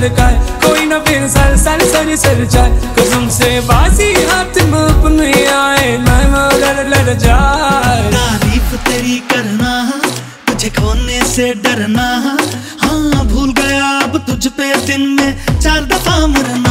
धड़काए, कोई ना फिर सर सर सर सर जाए, कसम से बाजी हाथ में अपने आए, मैं लड़ जाए। तारीफ तेरी करना, तुझे खोने से डरना, हाँ भूल गया अब तुझ पे दिन में 4 दफा मरना।